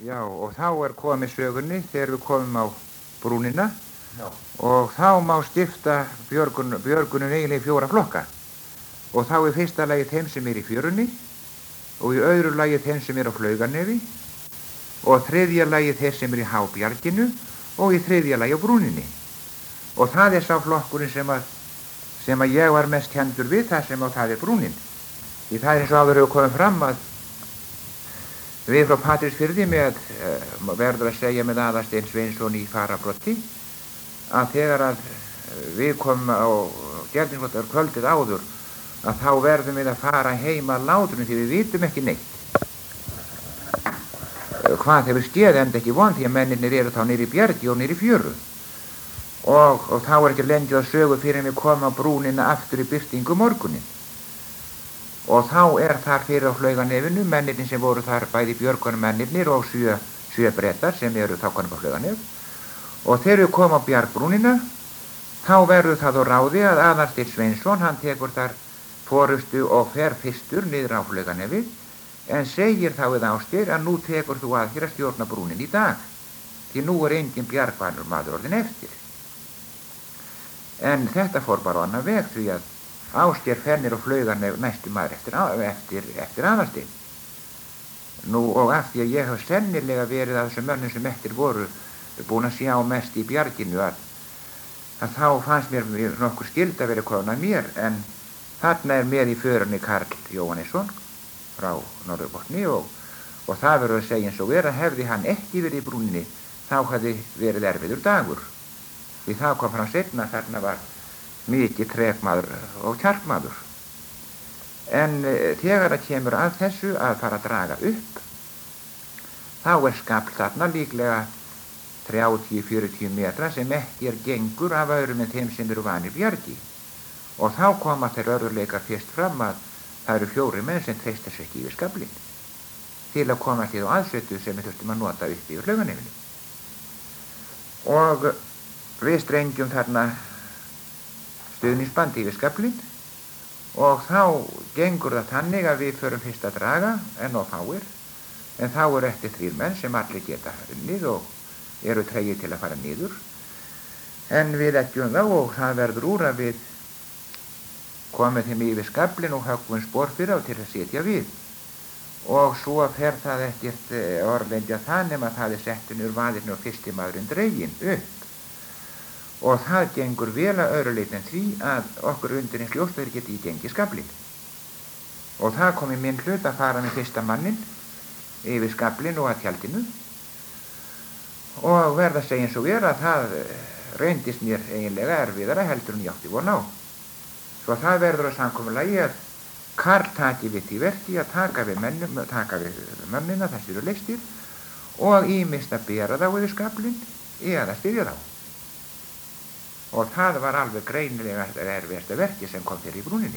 Já, og þá komið sögunni þegar við komum á brúnina. Já. Og þá má skipta björgunum eiginlega í 4 flokka. Og þá í fyrsta lagi þeim sem í fjörunni, og í öðru lagi þeim sem á Flauganefi, og þriðja lagi þeir sem í Hábjarginu, og í þriðja lagi á brúninni. Og það sá flokkurinn sem að ég var mest kendur við, það sem það brúnin. Því það eins og áður hefur komið fram að við frá Patreksfirði verður að segja með Aðalstein Sveinsson í fararbrotti að þegar að við komum á Geldingskvöldar kvöldið áður að þá verðum við að fara heim að látrunum því við vitum ekki neitt hvað hefur skeð enda ekki von því að mennirnir eru þá niður í bjargi og niður í fjöru og þá ekki lengi að sögu fyrir en við komum á brúnina aftur í birtingu morgunin. Og þá þar fyrir á Flauganefinu mennirnir sem voru þar bæði björgunarmennirnir og sjö brettar sem eru þá konum á Flauganef. Og þegar við komum á bjargbrúnina, þá verður það á ráði að Aðalsteinn Sveinsson, hann tekur þar forustu og fer fyrstur niður á Flauganefi, en segir þá við Ásgeir að nú tekur þú að þér að stjórna brúnin í dag, því nú engin bjargbanur maður orðin eftir. En þetta fór bara á annan veg því að Ásgeir fennir og Flauganef næstu maður eftir Aðalstein. Nú og af því að ég hef sennilega verið að þessum mönnum sem eftir voru búin að sjá mest í bjarginu að þá fannst mér nokkur skyld að vera komin að mér en þarna með í förunni Karl Jóhannesson frá Norðurbotni og það verður að segja eins og að hefði hann ekki verið í brúninni þá hefði verið erfiður dagur. Því það kom fram seinna þarna var mikið trekmaður og kjarkmaður. En þegar það kemur að þessu að fara að draga upp, þá skafl þarna líklega 30-40 metra sem ekki gengur af öðrum en þeim sem eru vanir bjargi. Og þá koma þeir örðurleikar fyrst fram að það eru 4 menn sem treysta sig ekki yfir skaflinn til að koma til á aðsetu sem við þurftum að nota upp yfir Flauganefinu. Og við strengjum þarna stuðningsbandi yfir skaflinn og þá gengur það þannig að við förum fyrst að draga en fáir en þá eru eftir 3 menn sem allir geta unnið og eru tregir til að fara niður en við leggjum þá og það verður úr að við komum þeim yfir skaflinn og höggum spor fyrir á til að setja við og svo fer það ekkert orðlendja það nema það settur niður vaðirni og fyrsti maðurinn dreginn upp. Og það gengur vel að öðru leyti en því að okkur undir eins ljóstöður geti í gengi skaflinn. Og það kom í minn hlut að fara með fyrsta mannin yfir skaflinn og að tjaldinu og verða að segja eins og að það reyndist mér eiginlega erfiðara heldur en ég átti von á. Svo það verður að samkomulagi að Karl taki við því verki að taka við mönnina þessi eru leystir og ýmist að bera þá yfir skaflinn eða styðja þá. Og það var alveg greinilega erfiðasta verki sem kom fyrir í brúninni.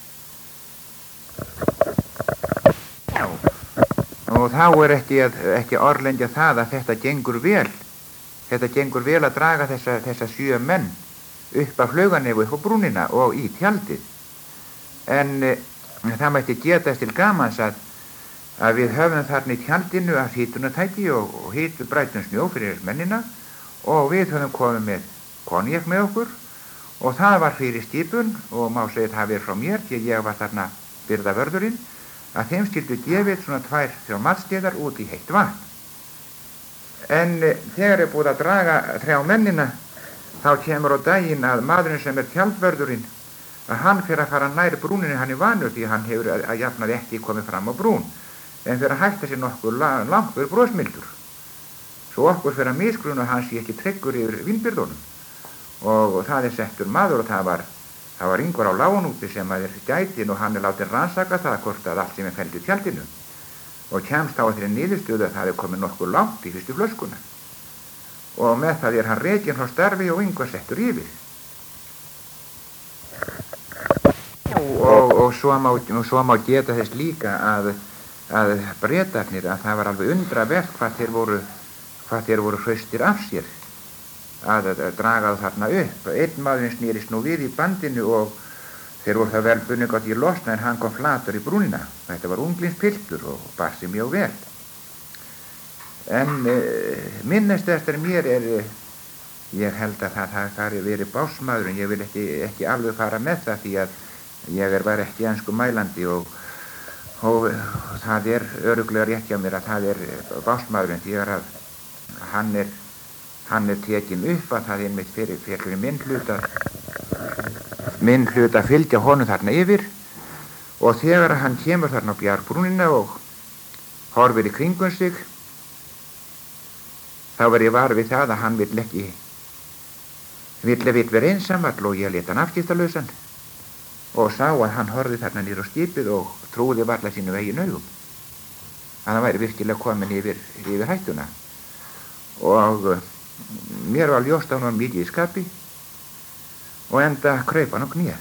Já. Og þá ekki orðlendja það að þetta gengur vel. Þetta gengur vel að draga þessa 7 menn upp af Flauganefi upp á brúnina og í tjaldið. En það mætti getast til gamans að við höfum þarna í tjaldinu að hítunartæki og brætum snjó fyrir mennina og við höfum komið með konjak með okkur og það var fyrir skipun og má segja það verið frá mér því að ég var þarna birgðavörðurinn að þeim skyldu gefið svona 2-3 matsteðar út í heitt vatn. En þegar búið að draga 3 mennina þá kemur á daginn að maðurinn sem tjaldvörðurinn að hann fyrir að fara nær brúninni hann vanur því hann hefur að jafnað ekki komið fram á brún en fyrir að hætta sér nokkur langt fyrir brosmildur. Svo okkur fyrir að misgruna hann sé ekki tryggur yfir vínbyrðunum. Og það settur maður og það var Ingvar á Láganúti sem gætin og hann látið rannsaka það hvort að allt sem felldi í tjaldinu og kemst á þeirri niðurstöðu að það komið nokkuð langt í fyrstu flöskuna og með það hann rekinn frá starfi og Ingvar settur yfir og svo má geta þess líka að Bretarnir að það var alveg undravert hvað þeir voru hraustir af sér að draga þarna upp. Einn maðurinn snýrist nú við í bandinu og þeir voru það vel bunni gott í losna en hann kom flatur í brúnina. Þetta var unglingspiltur og bar sig mjög vel. En minnast eftir mér ég held að það hafi verið básmaðurinn. Ég vil ekki alveg fara með það því að ég var ekki ensku mælandi og það örugglega rétt hjá mér að það básmaðurinn því að hann er tekin upp að það einmitt fyrir minn hluta fylgja honum þarna yfir og þegar hann kemur þarna á bjargbrúnina og horfir í kringum sig þá var ég var við það að hann vill vera einsamall og ég lét hann afskiptalausan og sá að hann horfði þarna niður á skipið og trúði varla sínum eigin augum að hann væri virkilega komin yfir hættuna og mér var ljóst að hann var mikið í skapi og enda kraup hann á kné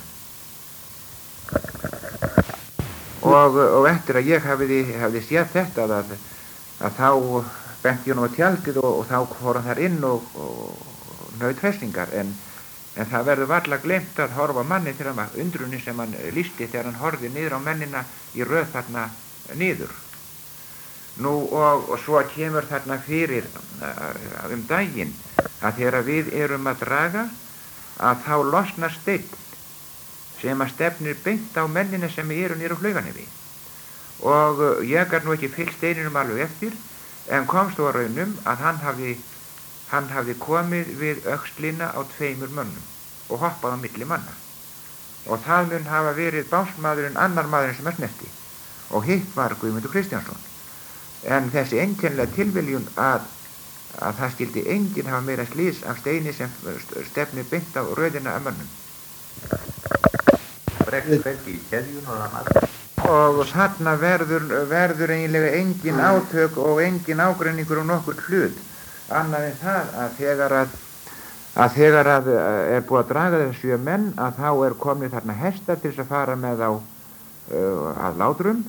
og eftir að ég hafði séð þetta að þá benti ég nú á tjaldið og þá fór hann þar inn og naut hressingar en það verður varla gleymt að horfa á manni þegar hann var undrunin sem hann lýsti þegar hann horfði niður á mennina í röð þarna niður. Nú og svo kemur þarna fyrir daginn að þegar við erum að draga að þá losnar steinn sem að stefnir beint á mennina sem eru niður á Flauganefi og ég gat nú ekki fylgt steininum alveg eftir en komst á raunum að hann hafði komið við öxlina á 2 mönnum og hoppað á milli manna og það mun hafa verið básmaðurinn annar maðurinn sem snerti og hitt var Guðmundur Kristjánsson en þessi einkennilega tilviljun að það skildi enginn hafa meira slys af steini sem stefnir beint á röðina af mönnum og þarna verður eiginlega engin átök og engin ágreiningur nokkur hlut annað en það að þegar búið að draga þessi 7 menn að þá komnir þarna hestar til þess að fara með á að Látrum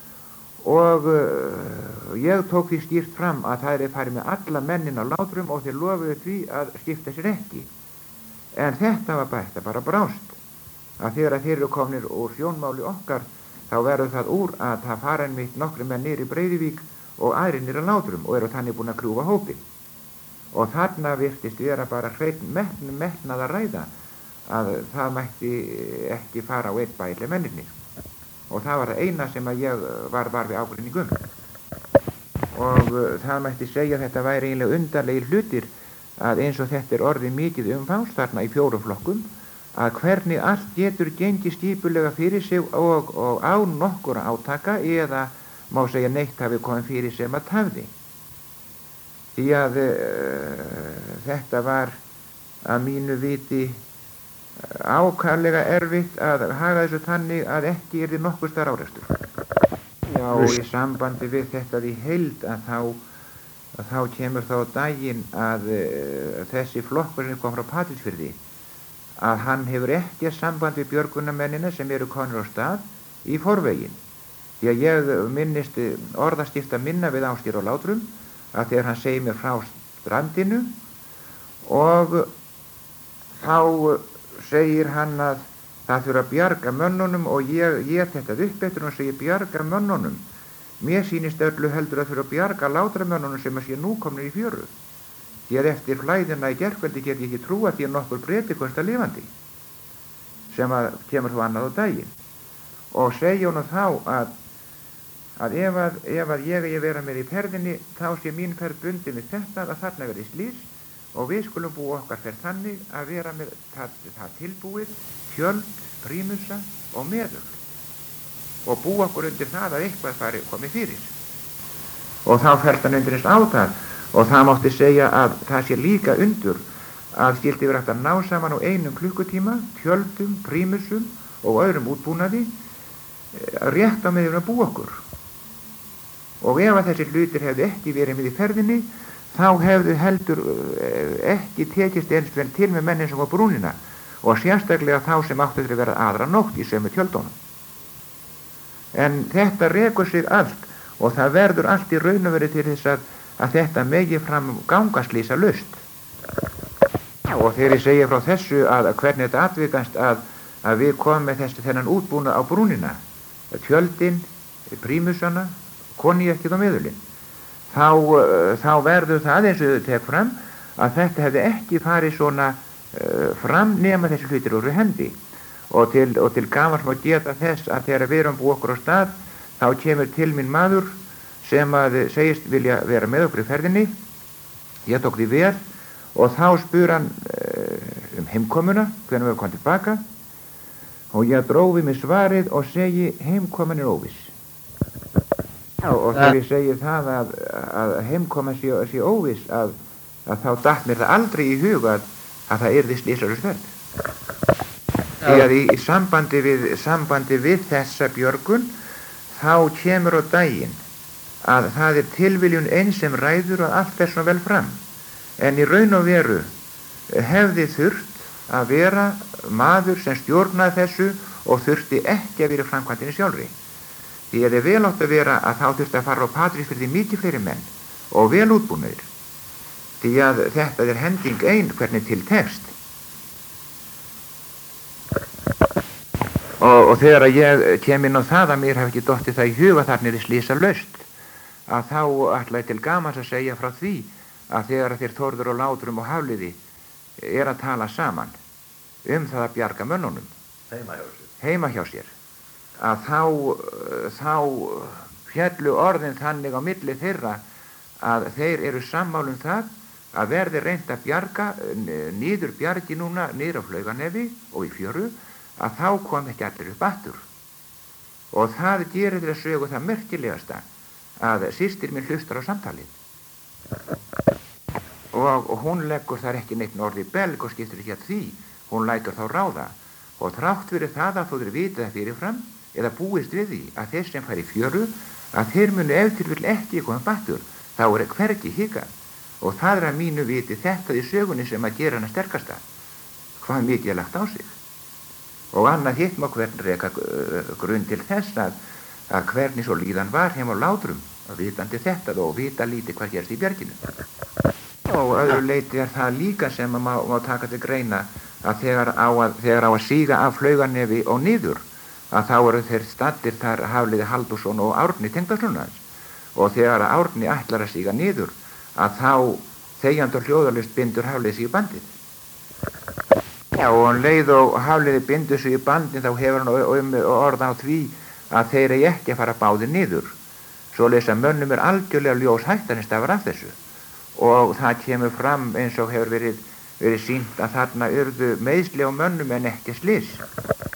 og ég tók því skýrt fram að það farið með alla mennin á Látrum og þeir lofuðu því að skipta sér ekki en þetta var bara brást að þegar þeir eru komnir úr sjónmáli okkar þá verður það úr að það fara einmitt nokkri menn niður í Breiðuvík og aðrir niður á Látrum og eru þannig búin að kljúfa hópinn og þarna virtist vera bara hreinn metnað að ræða að það mætti ekki fara á einn bæli mennirnir og það var það eina sem að ég var við ágreiningum og það mætti segja að þetta væri eiginlega undarlegir hlutir að eins og þetta orðið mikið umfangs þarna í 4 flokkum að hvernig allt getur gengið skipulega fyrir sig og án nokkura átaka eða má segja neitt hafi komið fyrir sem að tafði því að þetta var að mínu viti ákaflega erfitt að haga þessu þannig að ekki yrði nokkur staðar árekstur. Já, í sambandi við þetta í heild að þá kemur þá daginn að þessi flokkur sem kom frá Patreksfirði að hann hefur ekki samband við björgunarmennina sem eru komnir á stað í forveginn. Því að ég minnist orðaskipta minna við Ásgeir á Látrum að þegar hann segir mér frá strandinu og þá segir hann að það þurfa að bjarga mönnunum og ég þetta upp eftir og segir bjarga mönnunum. Mér sýnist öllu heldur að þurfa að bjarga Látramönnunum sem að sé nú komnir í fjöru. Því að eftir flæðina í gærkvöldi get ég ekki trúa því að nokkur predikust að lifandi sem að kemur þá annað á daginn og segja honum þá að ef að ég vera með í ferðinni þá sé mín ferð bundin við þetta að þarna verði slys og við skulum búa okkar ferð þannig að vera með það tilbúið tjöld, prímusa og meðöl og búa okkur undir það að eitthvað komið fyrir og þá ferð hann undir þess átak og það mátti segja að það sé líka undur að skildi vera hægt að ná saman á 1 klukkutíma tjöldum, prímusum og öðrum útbúnaði rétt á meðan að búa okkur og ef að þessi hlutir hefðu ekki verið með í ferðinni þá hefðu heldur ekki tekist eins vel til með mennin sem var brúnina og sérstaklega þá sem áttu að vera aðra nótt í sömu tjöldunum en þetta rekur sig allt og það verður allt í raun og veru til þess að þetta megi fram gangaslýsa laust og þegar ég segja frá þessu að hvernig þetta atvikast að við komum með þennan útbúna á brúnina tjöldin, prímusana koníakkið og meðulinn þá verður það eins og þau tek fram að þetta hefði ekki farið svona fram nema þessi hlutir voru hendi og til gamans má geta þess að þegar við erum búið okkur á stað þá kemur til mín maður sem að segist vilja vera með okkur í ferðinni. Ég tók því vel og þá spyr hann heimkomuna, hvernig við komum tilbaka og ég drófi mig svarið og segi heimkoman óviss. Og þegar ég segi það að heimkoman sé óviss að þá datt mér það aldrei í huga að það yrði slysalausferð. Því að í sambandi við þessa björgun þá kemur á daginn að það tilviljun eins sem ræður og allt fer svona vel fram. En í raun og veru hefði þurft að vera maður sem stjórnaði þessu og þurfti ekki að vera í framkvæmdinni sjálfri. Því að vel átt að vera að þá þurfti að fara á Patrísfirði mikið fleiri menn og vel útbúnir. Því að þetta hending ein hvernig til tekst. Og þegar að ég kem inn á það að mér hef ekki dottið það í huga þarna er slysalaust, að þá ætlaði til gamans að segja frá því að þegar þeir Þórður og Látrum og Hafliði að tala saman það að bjarga mönnunum heima hjá sér að þá fjallu orðin þannig á milli þeirra að þeir eru sammála það að verði reynt að bjarga niður bjargi núna niður á Flauganefi og í Fjöru að þá kom ekki allir upp aftur og það gerir til að sögu það merkilegasta að systir mín hlustar á samtalið og hún leggur þar ekki neitt orð í belg og skiptir ekki að því, hún lætur þá ráða og þrátt fyrir það að þú þeir vita það fyrirfram eða búist við því að þeir sem fær í Fjöru að þeir munu ef til vil ekki koma battur, þá hvergi hikað og það að mínu viti þetta í sögunni sem að gera hana sterkasta, hvað mikið lagt á sig og annað hitt má hvern reka grunn til þess að hvernig svo líðan var heim á Látrum vitandi þetta og vita lítið hvað gerst í bjarginu. Og öðru leyti það líka sem má taka til greina að þegar á að síga af Flauganefi og niður að þá eru þeir staddir þar Hafliði Halldórsson og Árni tengdasonur hans og þegar Árni ætlar að síga niður að þá þegjandi og hljóðalaust bindur Hafliði sig í bandið. Og leið og Hafliði bindur sig í bandið þá hefur hann orð á því að þeir ekki að fara báðir niður. Svoleiðis að mönnum algjörlega ljós hættan stafar af þessu. Og það kemur fram eins og hefur verið sýnt að þarna urðu meiðsli á mönnum en ekki slys.